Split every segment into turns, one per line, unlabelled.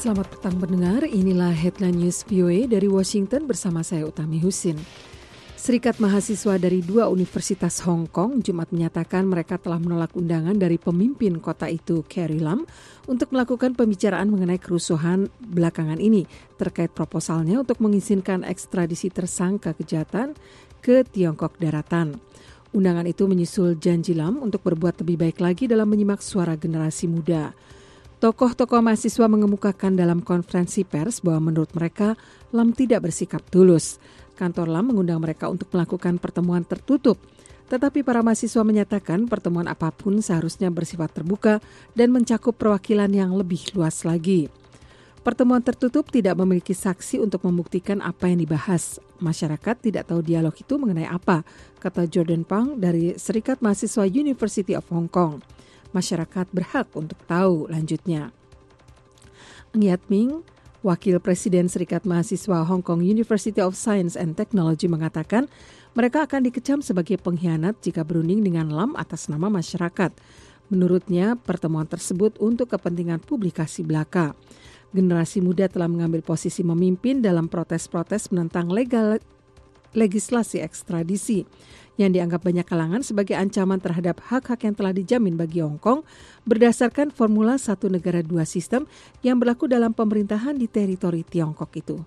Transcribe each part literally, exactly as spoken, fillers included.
Selamat petang pendengar, inilah Headline News V O A dari Washington bersama saya Utami Husin. Serikat Mahasiswa dari dua universitas Hong Kong Jumat menyatakan mereka telah menolak undangan dari pemimpin kota itu, Carrie Lam, untuk melakukan pembicaraan mengenai kerusuhan belakangan ini terkait proposalnya untuk mengizinkan ekstradisi tersangka kejahatan ke Tiongkok daratan. Undangan itu menyusul janji Lam untuk berbuat lebih baik lagi dalam menyimak suara generasi muda. Tokoh-tokoh mahasiswa mengemukakan dalam konferensi pers bahwa menurut mereka Lam tidak bersikap tulus. Kantor Lam mengundang mereka untuk melakukan pertemuan tertutup. Tetapi para mahasiswa menyatakan pertemuan apapun seharusnya bersifat terbuka dan mencakup perwakilan yang lebih luas lagi. Pertemuan tertutup tidak memiliki saksi untuk membuktikan apa yang dibahas. Masyarakat tidak tahu dialog itu mengenai apa, kata Jordan Pang dari Serikat Mahasiswa University of Hong Kong. Masyarakat berhak untuk tahu lanjutnya. Ng Yat Ming, Wakil Presiden Serikat Mahasiswa Hong Kong University of Science and Technology mengatakan mereka akan dikecam sebagai pengkhianat jika berunding dengan Lam atas nama masyarakat. Menurutnya, pertemuan tersebut untuk kepentingan publikasi belaka. Generasi muda telah mengambil posisi memimpin dalam protes-protes menentang legal legislasi ekstradisi yang dianggap banyak kalangan sebagai ancaman terhadap hak-hak yang telah dijamin bagi Hong Kong berdasarkan formula satu negara dua sistem yang berlaku dalam pemerintahan di teritori Tiongkok itu.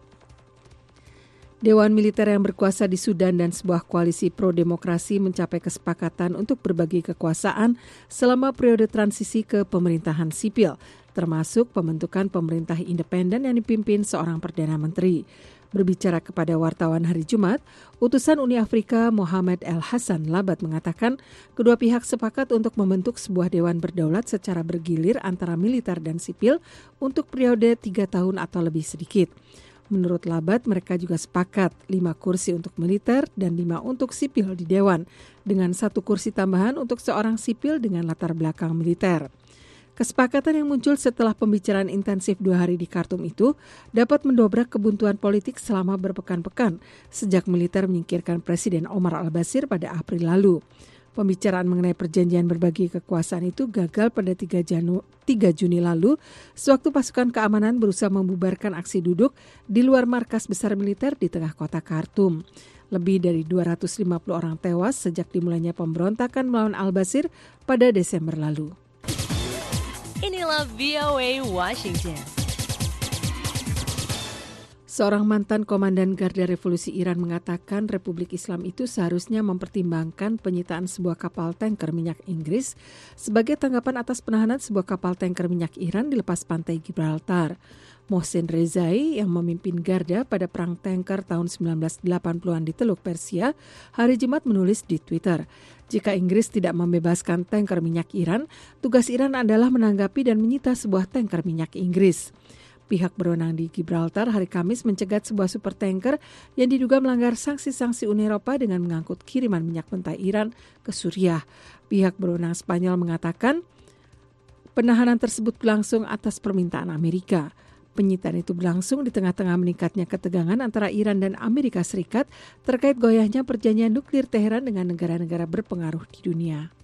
Dewan militer yang berkuasa di Sudan dan sebuah koalisi pro-demokrasi mencapai kesepakatan untuk berbagi kekuasaan selama periode transisi ke pemerintahan sipil, termasuk pembentukan pemerintah independen yang dipimpin seorang Perdana Menteri. Berbicara kepada wartawan hari Jumat, utusan Uni Afrika Mohamed El Hassan Labat mengatakan kedua pihak sepakat untuk membentuk sebuah dewan berdaulat secara bergilir antara militer dan sipil untuk periode tiga tahun atau lebih sedikit. Menurut Labat, mereka juga sepakat lima kursi untuk militer dan lima untuk sipil di dewan, dengan satu kursi tambahan untuk seorang sipil dengan latar belakang militer. Kesepakatan yang muncul setelah pembicaraan intensif dua hari di Khartoum itu dapat mendobrak kebuntuan politik selama berpekan-pekan sejak militer menyingkirkan Presiden Omar al-Bashir pada April lalu. Pembicaraan mengenai perjanjian berbagi kekuasaan itu gagal pada tiga Juni lalu sewaktu pasukan keamanan berusaha membubarkan aksi duduk di luar markas besar militer di tengah kota Khartoum. Lebih dari dua ratus lima puluh orang tewas sejak dimulainya pemberontakan melawan al-Bashir pada Desember lalu.
Inilah V O A Washington.
Seorang mantan komandan Garda Revolusi Iran mengatakan Republik Islam itu seharusnya mempertimbangkan penyitaan sebuah kapal tanker minyak Inggris sebagai tanggapan atas penahanan sebuah kapal tanker minyak Iran di lepas pantai Gibraltar. Mohsen Rezai yang memimpin Garda pada perang tanker tahun sembilan belas delapan puluhan di Teluk Persia, hari Jumat menulis di Twitter, jika Inggris tidak membebaskan tanker minyak Iran, tugas Iran adalah menanggapi dan menyita sebuah tanker minyak Inggris. Pihak berwenang di Gibraltar hari Kamis mencegat sebuah supertanker yang diduga melanggar sanksi-sanksi Uni Eropa dengan mengangkut kiriman minyak mentah Iran ke Suriah. Pihak berwenang Spanyol mengatakan penahanan tersebut berlangsung atas permintaan Amerika. Penyitaan itu berlangsung di tengah-tengah meningkatnya ketegangan antara Iran dan Amerika Serikat terkait goyahnya perjanjian nuklir Teheran dengan negara-negara berpengaruh di dunia.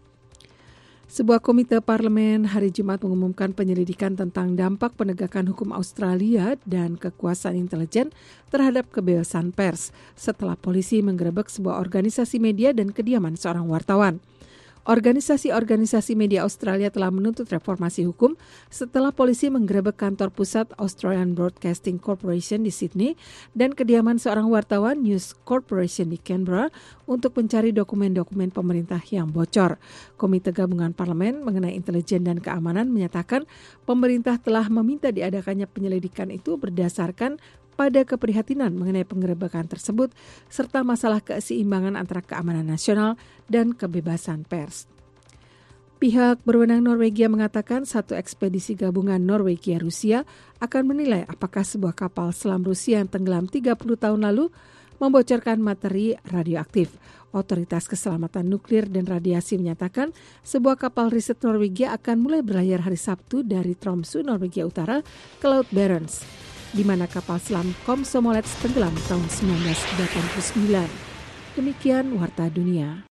Sebuah komite parlemen hari Jumat mengumumkan penyelidikan tentang dampak penegakan hukum Australia dan kekuasaan intelijen terhadap kebebasan pers setelah polisi menggerebek sebuah organisasi media dan kediaman seorang wartawan. Organisasi-organisasi media Australia telah menuntut reformasi hukum setelah polisi menggerebek kantor pusat Australian Broadcasting Corporation di Sydney dan kediaman seorang wartawan News Corporation di Canberra untuk mencari dokumen-dokumen pemerintah yang bocor. Komite Gabungan Parlemen mengenai intelijen dan keamanan menyatakan pemerintah telah meminta diadakannya penyelidikan itu berdasarkan pada keprihatinan mengenai penggerebekan tersebut serta masalah keseimbangan antara keamanan nasional dan kebebasan pers. Pihak berwenang Norwegia mengatakan satu ekspedisi gabungan Norwegia-Rusia akan menilai apakah sebuah kapal selam Rusia yang tenggelam tiga puluh tahun lalu membocorkan materi radioaktif. Otoritas Keselamatan Nuklir dan Radiasi menyatakan sebuah kapal riset Norwegia akan mulai berlayar hari Sabtu dari Tromsø, Norwegia Utara ke Laut Barents, di mana kapal selam Komsomolets tenggelam tahun sembilan belas delapan puluh sembilan. Demikian Warta Dunia.